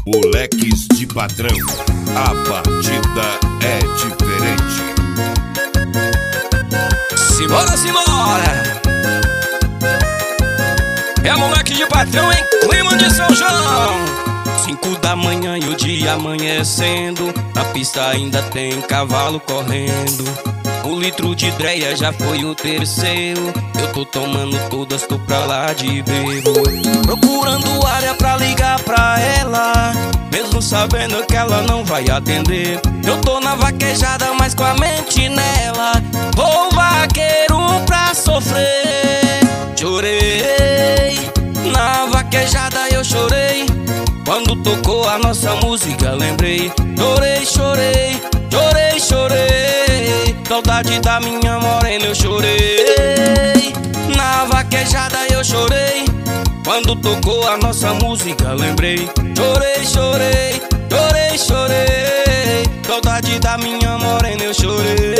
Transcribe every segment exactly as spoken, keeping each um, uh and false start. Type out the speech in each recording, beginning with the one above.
Moleques de Patrão, a batida é diferente. Simbora, simbora! É moleque de patrão em clima de São João. Cinco da manhã e o dia amanhecendo, na pista ainda tem cavalo correndo. O litro de dreia já foi o terceiro, eu tô tomando todas, tô pra lá de bebo. Procurando área pra ligar pra ela, mesmo sabendo que ela não vai atender. Eu tô na vaquejada, mas com a mente nela. Vou vaqueiro pra sofrer. Chorei, na vaquejada eu chorei. Quando tocou a nossa música lembrei. Chorei, chorei, chorei, chorei. Saudade da minha morena eu chorei. Na vaquejada eu chorei. Quando tocou a nossa música lembrei. Chorei, chorei, chorei, chorei. Saudade da minha morena eu chorei.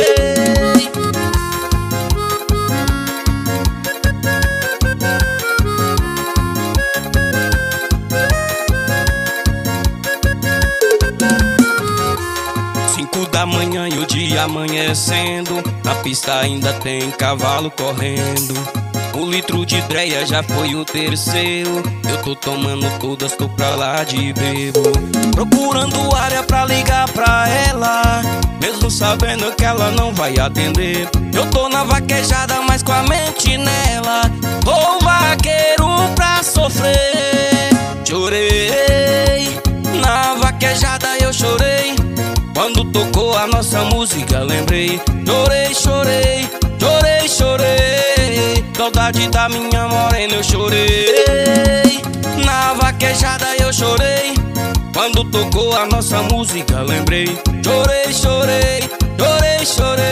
Cinco da manhã e o dia amanhecendo, na pista ainda tem cavalo correndo. O litro de dreia já foi o terceiro, eu tô tomando todas, tô pra lá de bebo. Procurando área pra ligar pra ela, mesmo sabendo que ela não vai atender. Eu tô na vaquejada, mas com a mente nela. Vou vaqueiro pra sofrer. Chorei, na vaquejada eu chorei. Quando tocou a nossa música lembrei. Chorei, chorei, chorei, chorei. Saudade da minha morena eu chorei. Na vaquejada eu chorei. Quando tocou a nossa música lembrei. Chorei, chorei, chorei, chorei.